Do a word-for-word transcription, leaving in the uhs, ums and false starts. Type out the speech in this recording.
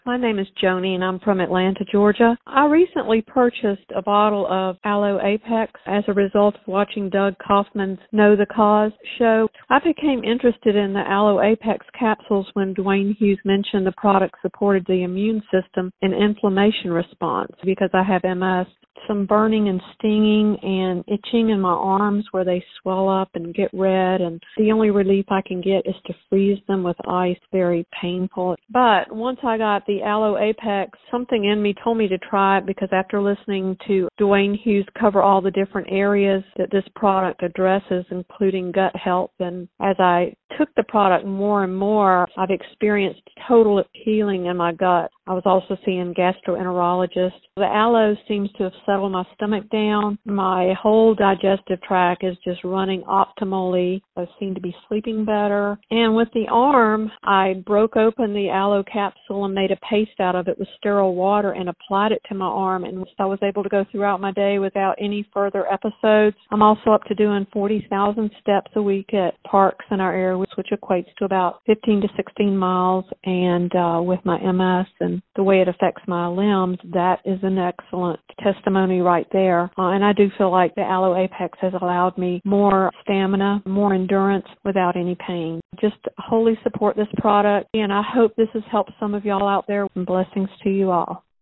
My name is Joni, and I'm from Atlanta, Georgia. I recently purchased a bottle of Aloe Apex as a result of watching Doug Kaufman's Know the Cause show. I became interested in the Aloe Apex capsules when Dwayne Hughes mentioned the product supported the immune system and inflammation response because I have M S. Some burning and stinging and itching in my arms where they swell up and get red, and the only relief I can get is to freeze them with ice. Very painful. But once I got the Aloe Apex, something in me told me to try it because after listening to Dwayne Hughes cover all the different areas that this product addresses, including gut health, and as I took the product more and more, I've experienced total healing in my gut. I was also seeing gastroenterologist. The aloe seems to have settled my stomach down. My whole digestive tract is just running optimally. I seem to be sleeping better. And with the arm, I broke open the aloe capsule and made a paste out of it with sterile water and applied it to my arm, and I was able to go throughout my day without any further episodes. I'm also up to doing forty thousand steps a week at parks in our area, which equates to about fifteen to sixteen miles, and uh, with my M S and the way it affects my limbs, that is an excellent testimony right there. Uh, and I do feel like the Aloe Apex has allowed me more stamina, more endurance without any pain. Just wholly support this product, and I hope this has helped some of y'all out there. Blessings to you all.